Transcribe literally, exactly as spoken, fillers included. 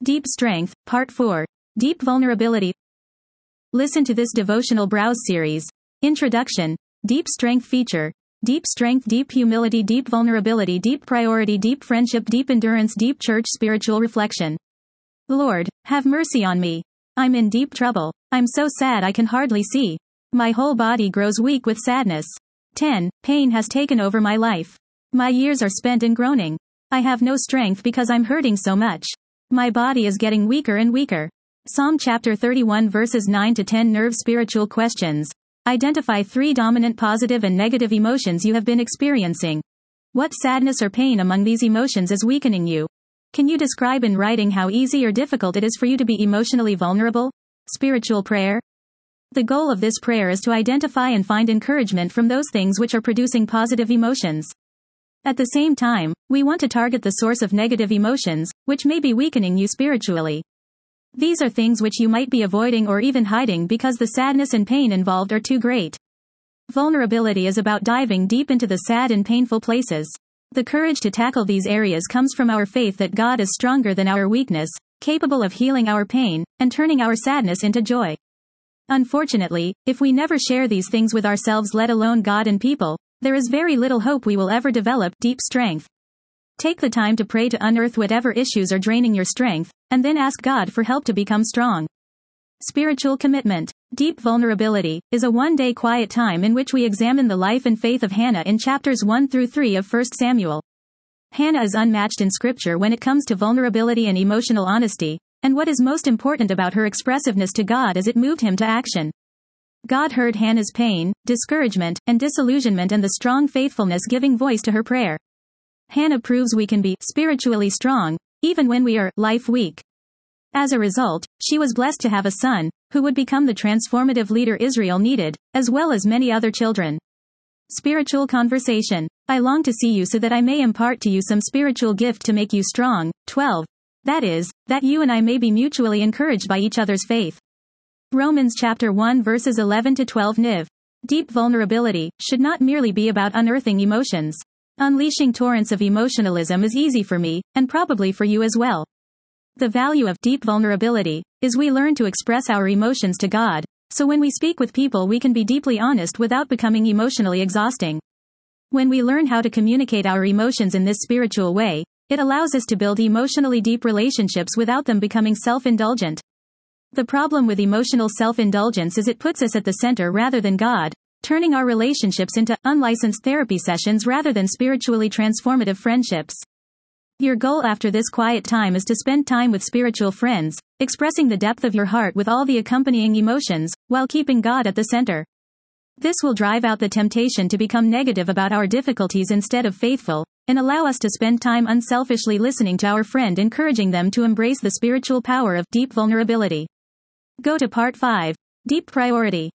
Deep Strength, Part four. Deep Vulnerability. Listen to this devotional browse series. Introduction. Deep Strength Feature. Deep Strength, Deep Humility, Deep Vulnerability, Deep Priority, Deep Friendship, Deep Endurance, Deep Church Spiritual Reflection. Lord, have mercy on me. I'm in deep trouble. I'm so sad I can hardly see. My whole body grows weak with sadness. ten. Pain has taken over my life. My years are spent in groaning. I have no strength because I'm hurting so much. My body is getting weaker and weaker. Psalm chapter thirty-one verses nine to ten. Nerve spiritual questions. Identify three dominant positive and negative emotions you have been experiencing. What sadness or pain among these emotions is weakening you? Can you describe in writing how easy or difficult it is for you to be emotionally vulnerable? Spiritual prayer. The goal of this prayer is to identify and find encouragement from those things which are producing positive emotions. At the same time, we want to target the source of negative emotions, which may be weakening you spiritually. These are things which you might be avoiding or even hiding because the sadness and pain involved are too great. Vulnerability is about diving deep into the sad and painful places. The courage to tackle these areas comes from our faith that God is stronger than our weakness, capable of healing our pain, and turning our sadness into joy. Unfortunately, if we never share these things with ourselves, let alone God and people, there is very little hope we will ever develop deep strength. Take the time to pray to unearth whatever issues are draining your strength, and then ask God for help to become strong. Spiritual commitment. Deep vulnerability is a one-day quiet time in which we examine the life and faith of Hannah in chapters one through three of First Samuel. Hannah is unmatched in Scripture when it comes to vulnerability and emotional honesty, and what is most important about her expressiveness to God is it moved him to action. God heard Hannah's pain, discouragement, and disillusionment and the strong faithfulness giving voice to her prayer. Hannah proves we can be spiritually strong, even when we are life weak. As a result, she was blessed to have a son, who would become the transformative leader Israel needed, as well as many other children. Spiritual conversation. I long to see you so that I may impart to you some spiritual gift to make you strong. twelve. That is, that you and I may be mutually encouraged by each other's faith. Romans chapter one verses eleven to twelve. N I V. Deep vulnerability should not merely be about unearthing emotions. Unleashing torrents of emotionalism is easy for me, and probably for you as well. The value of deep vulnerability is we learn to express our emotions to God, so when we speak with people we can be deeply honest without becoming emotionally exhausting. When we learn how to communicate our emotions in this spiritual way, it allows us to build emotionally deep relationships without them becoming self-indulgent. The problem with emotional self-indulgence is it puts us at the center rather than God, turning our relationships into unlicensed therapy sessions rather than spiritually transformative friendships. Your goal after this quiet time is to spend time with spiritual friends, expressing the depth of your heart with all the accompanying emotions, while keeping God at the center. This will drive out the temptation to become negative about our difficulties instead of faithful, and allow us to spend time unselfishly listening to our friend, encouraging them to embrace the spiritual power of deep vulnerability. Go to Part five. Deep Priority.